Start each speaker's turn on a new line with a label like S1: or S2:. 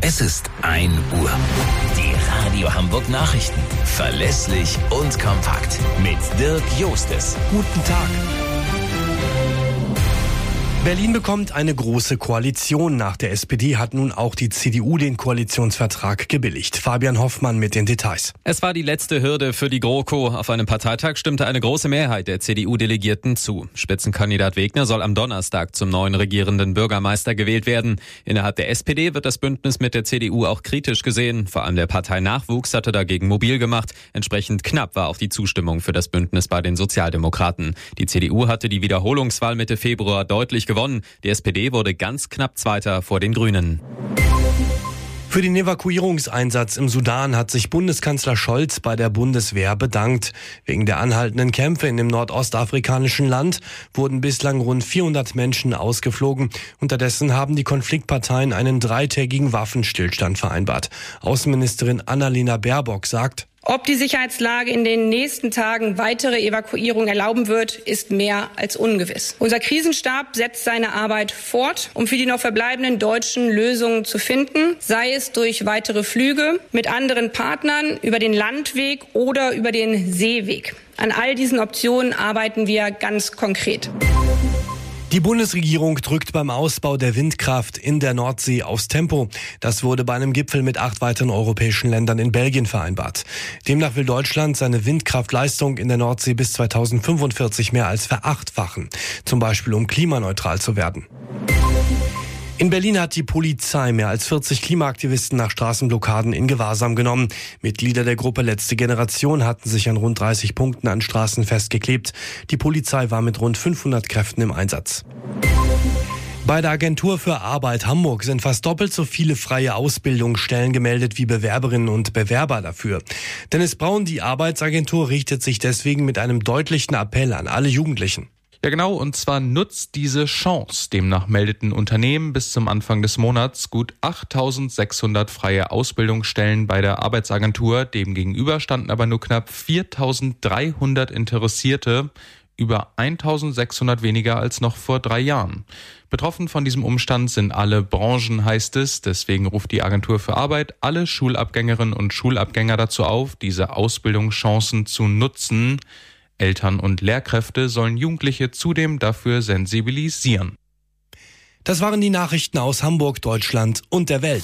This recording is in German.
S1: Es ist 1 Uhr. Die Radio Hamburg Nachrichten. Verlässlich und kompakt. Mit Dirk Jostes.
S2: Guten Tag. Berlin bekommt eine große Koalition. Nach der SPD hat nun auch die CDU den Koalitionsvertrag gebilligt. Fabian Hoffmann mit den Details.
S3: Es war die letzte Hürde für die GroKo. Auf einem Parteitag stimmte eine große Mehrheit der CDU-Delegierten zu. Spitzenkandidat Wegner soll am Donnerstag zum neuen regierenden Bürgermeister gewählt werden. Innerhalb der SPD wird das Bündnis mit der CDU auch kritisch gesehen. Vor allem der Parteinachwuchs hatte dagegen mobil gemacht. Entsprechend knapp war auch die Zustimmung für das Bündnis bei den Sozialdemokraten. Die CDU hatte die Wiederholungswahl Mitte Februar deutlich gewonnen. Die SPD wurde ganz knapp Zweiter vor den Grünen.
S2: Für den Evakuierungseinsatz im Sudan hat sich Bundeskanzler Scholz bei der Bundeswehr bedankt. Wegen der anhaltenden Kämpfe in dem nordostafrikanischen Land wurden bislang rund 400 Menschen ausgeflogen. Unterdessen haben die Konfliktparteien einen 3-tägigen Waffenstillstand vereinbart. Außenministerin Annalena Baerbock sagt:
S4: Ob die Sicherheitslage in den nächsten Tagen weitere Evakuierung erlauben wird, ist mehr als ungewiss. Unser Krisenstab setzt seine Arbeit fort, um für die noch verbleibenden Deutschen Lösungen zu finden, sei es durch weitere Flüge mit anderen Partnern, über den Landweg oder über den Seeweg. An all diesen Optionen arbeiten wir ganz konkret.
S2: Die Bundesregierung drückt beim Ausbau der Windkraft in der Nordsee aufs Tempo. Das wurde bei einem Gipfel mit 8 weiteren europäischen Ländern in Belgien vereinbart. Demnach will Deutschland seine Windkraftleistung in der Nordsee bis 2045 mehr als verachtfachen. Zum Beispiel um klimaneutral zu werden. In Berlin hat die Polizei mehr als 40 Klimaaktivisten nach Straßenblockaden in Gewahrsam genommen. Mitglieder der Gruppe Letzte Generation hatten sich an rund 30 Punkten an Straßen festgeklebt. Die Polizei war mit rund 500 Kräften im Einsatz. Bei der Agentur für Arbeit Hamburg sind fast doppelt so viele freie Ausbildungsstellen gemeldet wie Bewerberinnen und Bewerber dafür. Dennis Braun, die Arbeitsagentur, richtet sich deswegen mit einem deutlichen Appell an alle Jugendlichen.
S5: Ja genau, und zwar nutzt diese Chance. Demnach meldeten Unternehmen bis zum Anfang des Monats gut 8.600 freie Ausbildungsstellen bei der Arbeitsagentur. Demgegenüber standen aber nur knapp 4.300 Interessierte, über 1.600 weniger als noch vor 3 Jahren. Betroffen von diesem Umstand sind alle Branchen, heißt es. Deswegen ruft die Agentur für Arbeit alle Schulabgängerinnen und Schulabgänger dazu auf, diese Ausbildungschancen zu nutzen. Eltern und Lehrkräfte sollen Jugendliche zudem dafür sensibilisieren.
S2: Das waren die Nachrichten aus Hamburg, Deutschland und der Welt.